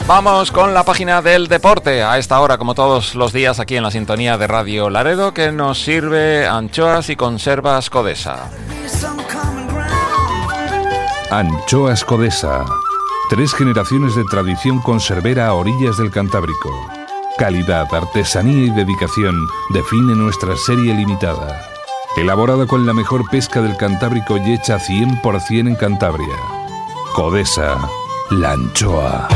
Vamos con la página del deporte. A esta hora, como todos los días, aquí en la sintonía de Radio Laredo, que nos sirve anchoas y conservas Codesa. Anchoas Codesa. 3 generaciones de tradición conservera a orillas del Cantábrico. Calidad, artesanía y dedicación define nuestra serie limitada. Elaborada con la mejor pesca del Cantábrico y hecha 100% en Cantabria. Codesa, la anchoa.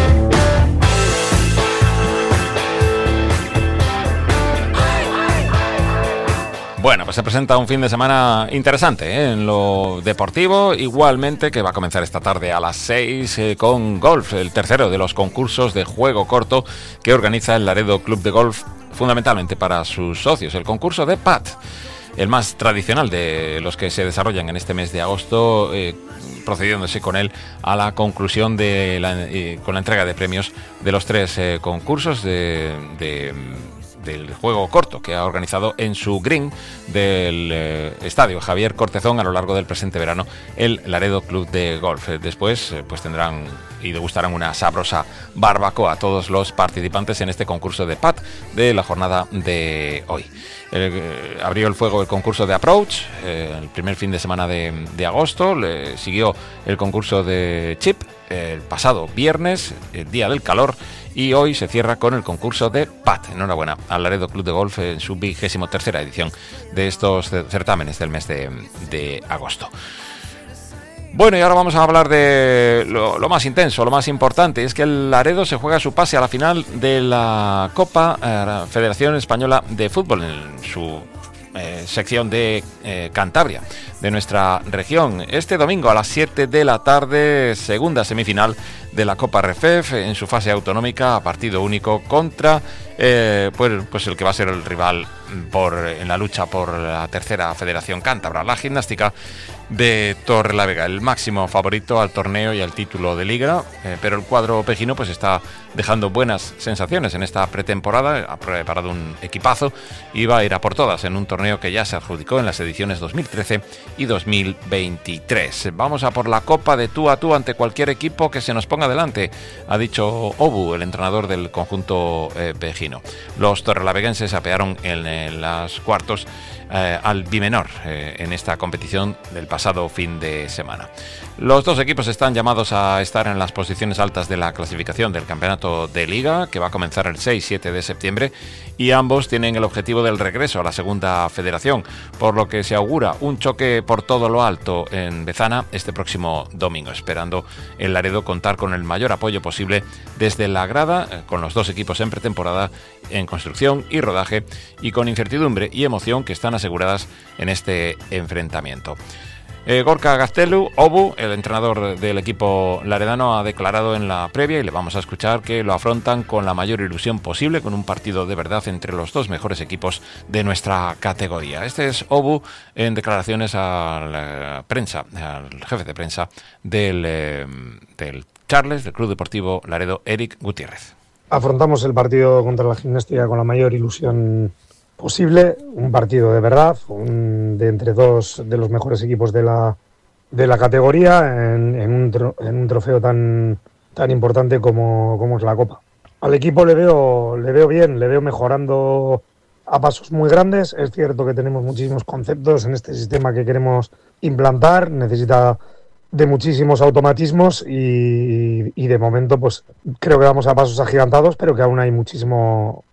Bueno, pues se presenta un fin de semana interesante, en lo deportivo, igualmente, que va a comenzar esta tarde a las 6 con golf, el tercero de los concursos de juego corto que organiza el Laredo Club de Golf, fundamentalmente para sus socios, el concurso de PAT, el más tradicional de los que se desarrollan en este mes de agosto, procediéndose con él a la conclusión con la entrega de premios de los 3 concursos del juego corto que ha organizado en su green del estadio Javier Cortezón a lo largo del presente verano el Laredo Club de Golf. Después pues tendrán y degustarán una sabrosa barbacoa a todos los participantes en este concurso de PAT de la jornada de hoy. Abrió el fuego el concurso de Approach el primer fin de semana de agosto, le siguió el concurso de Chip el pasado viernes, el día del calor, y hoy se cierra con el concurso de PAT. Enhorabuena al Laredo Club de Golf en su 23ª edición de estos certámenes del mes de agosto. Bueno, y ahora vamos a hablar de lo más intenso, lo más importante. Es que el Laredo se juega su pase a la final de la Copa Federación Española de Fútbol en su sección de Cantabria, de nuestra región. Este domingo a las 7 de la tarde, segunda semifinal de la Copa RFEF en su fase autonómica, a partido único contra pues el que va a ser el rival en la lucha por la tercera federación cántabra, la Gimnástica de Torrelavega, el máximo favorito al torneo y al título de liga, pero el cuadro pejino pues está dejando buenas sensaciones en esta pretemporada, ha preparado un equipazo y va a ir a por todas en un torneo que ya se adjudicó en las ediciones 2013 y 2023. Vamos a por la copa de tú a tú ante cualquier equipo que se nos ponga delante, ha dicho Obu, el entrenador del conjunto pejino. Los torrelaveguenses apearon en las cuartos al Bimenor en esta competición del pasado fin de semana. Los dos equipos están llamados a estar en las posiciones altas de la clasificación del campeonato de liga, que va a comenzar el 6-7 de septiembre, y ambos tienen el objetivo del regreso a la segunda federación, por lo que se augura un choque por todo lo alto en Bezana este próximo domingo, esperando el Laredo contar con el mayor apoyo posible desde la grada, con los dos equipos en pretemporada, en construcción y rodaje, y con incertidumbre y emoción que están aseguradas en este enfrentamiento. Gorka Gaztelu, Obu, el entrenador del equipo laredano, ha declarado en la previa, y le vamos a escuchar, que lo afrontan con la mayor ilusión posible, con un partido de verdad entre los dos mejores equipos de nuestra categoría. Este es Obu en declaraciones a la prensa, al jefe de prensa del Charles, del Club Deportivo Laredo, Eric Gutiérrez. Afrontamos el partido contra la Gimnástica con la mayor ilusión posible, un partido de verdad, de entre dos de los mejores equipos de la categoría en un trofeo tan importante como es la Copa. Al equipo le veo bien, le veo mejorando a pasos muy grandes. Es cierto que tenemos muchísimos conceptos en este sistema que queremos implantar, necesita de muchísimos automatismos y de momento pues creo que vamos a pasos agigantados, pero que aún hay muchísimo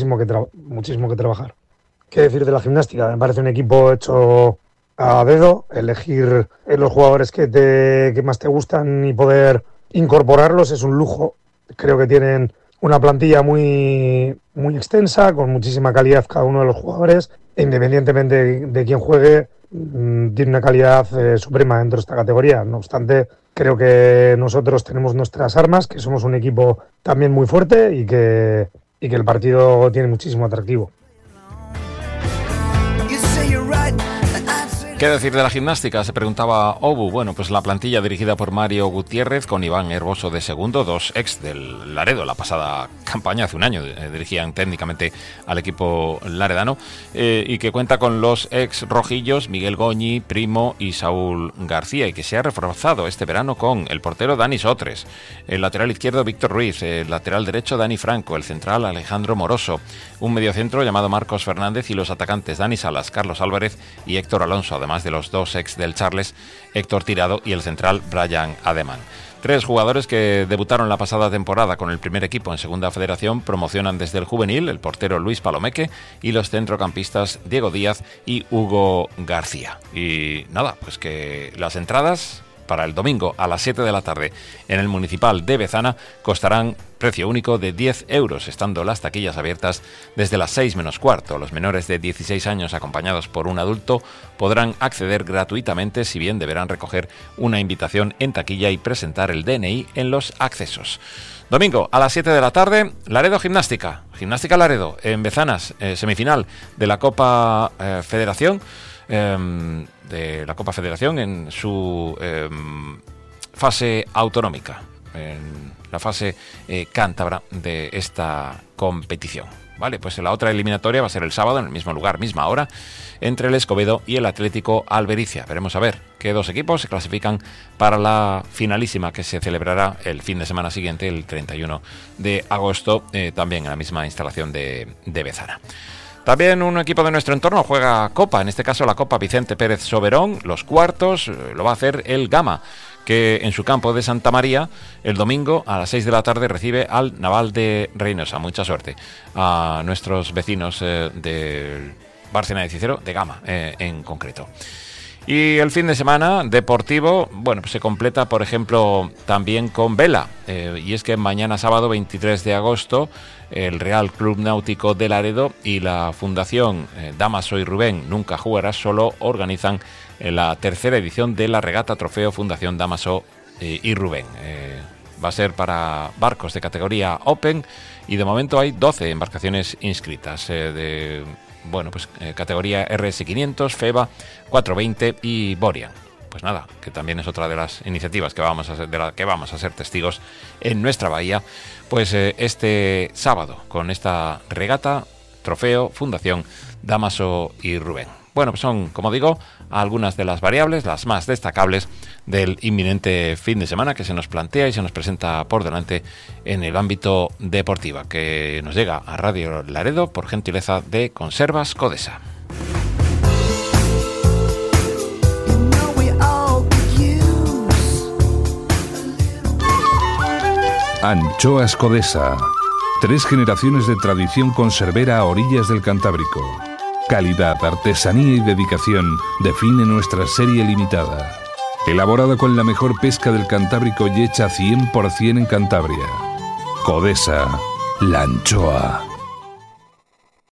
que trabajar. ¿Qué decir de la Gimnástica? Me parece un equipo hecho a dedo, elegir los jugadores que más te gustan y poder incorporarlos es un lujo. Creo que tienen una plantilla muy extensa, con muchísima calidad cada uno de los jugadores, e independientemente de quién juegue, tiene una calidad suprema dentro de esta categoría. No obstante, creo que nosotros tenemos nuestras armas, que somos un equipo también muy fuerte y que el partido tiene muchísimo atractivo. ¿Qué decir de la gimnástica?, se preguntaba Obu. Bueno, pues la plantilla dirigida por Mario Gutiérrez, con Iván Herboso de segundo, dos ex del Laredo. La pasada campaña, hace un año, dirigían técnicamente al equipo laredano, y que cuenta con los ex rojillos Miguel Goñi, Primo y Saúl García, y que se ha reforzado este verano con el portero Dani Sotres, el lateral izquierdo Víctor Ruiz, el lateral derecho Dani Franco, el central Alejandro Moroso, un mediocentro llamado Marcos Fernández y los atacantes Dani Salas, Carlos Álvarez y Héctor Alonso, además de los dos ex del Charles, Héctor Tirado y el central Brian Ademán. Tres jugadores que debutaron la pasada temporada con el primer equipo en Segunda Federación promocionan desde el juvenil, el portero Luis Palomeque y los centrocampistas Diego Díaz y Hugo García. Y nada, pues que las entradas para el domingo a las 7 de la tarde en el Municipal de Bezana costarán precio único de 10 euros, estando las taquillas abiertas desde las 6 menos cuarto. Los menores de 16 años acompañados por un adulto podrán acceder gratuitamente, si bien deberán recoger una invitación en taquilla y presentar el DNI en los accesos. Domingo a las 7 de la tarde, Laredo Gimnástica Laredo en Bezanas, semifinal de la Copa Federación, en su fase autonómica, en la fase cántabra de esta competición. Vale, pues la otra eliminatoria va a ser el sábado en el mismo lugar, misma hora, entre el Escobedo y el Atlético Albericia. Veremos a ver qué dos equipos se clasifican para la finalísima, que se celebrará el fin de semana siguiente, el 31 de agosto, también en la misma instalación de Bezana. También un equipo de nuestro entorno juega Copa, en este caso la Copa Vicente Pérez Soberón. Los cuartos lo va a hacer el Gama, que en su campo de Santa María el domingo a las 6 de la tarde recibe al Naval de Reynosa. Mucha suerte a nuestros vecinos de Bárcena de Cicero, de Gama en concreto. Y el fin de semana deportivo, bueno, pues se completa, por ejemplo, también con vela. Y es que mañana sábado 23 de agosto, el Real Club Náutico de Laredo y la Fundación Damaso y Rubén Nunca Jugarás Solo organizan la tercera edición de la regata Trofeo Fundación Damaso y Rubén. Va a ser para barcos de categoría Open y de momento hay 12 embarcaciones inscritas categoría RS500, FEBA, 420 y Borian. Pues nada, que también es otra de las iniciativas que vamos a ser testigos en nuestra bahía, pues este sábado con esta regata Trofeo Fundación Damaso y Rubén. Bueno, pues son, como digo, algunas de las variables, las más destacables del inminente fin de semana que se nos plantea y se nos presenta por delante en el ámbito deportivo, que nos llega a Radio Laredo por gentileza de Conservas Codesa. Anchoas Codesa. 3 generaciones de tradición conservera a orillas del Cantábrico. Calidad, artesanía y dedicación define nuestra serie limitada. Elaborada con la mejor pesca del Cantábrico y hecha 100% en Cantabria. Codesa, la anchoa.